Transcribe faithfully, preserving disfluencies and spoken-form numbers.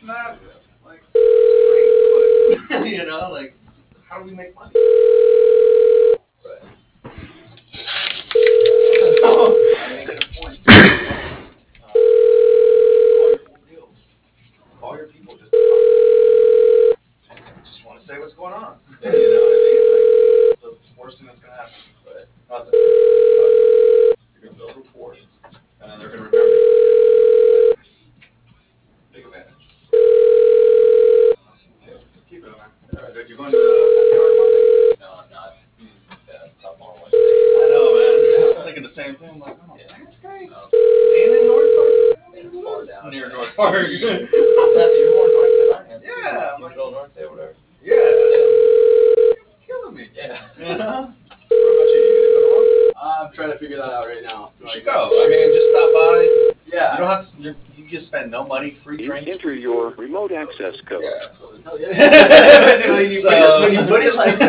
not like great, but you know, like, how do we make money? Right. I'm making a point. Uh, call your full deals. Call your people. Just just want to say what's going on. You know what I mean? Like, it's the worst thing that's gonna happen. Right. Nothing. You're gonna build rapport, and then they're gonna remember you. Big advantage. Keep it on. All right, you're going to the No, I'm not. Mm. Yeah, sophomore Wednesday. I know, man. I was thinking the same thing. I'm like, oh, yeah. That's great. No. And in North Park? It's far down. Near North Park. That's even more north than I am. Yeah. I'm like, North Day or whatever. Yeah. yeah. It's killing me. Yeah. Yeah. What about you? You gonna go to one? I'm trying to figure that out right now. You should go. I mean, just stop by. Yeah. You don't have to. You're, you just spend no money, free drinks. Enter your remote access code. Yeah. Hell yeah. So, when you put it like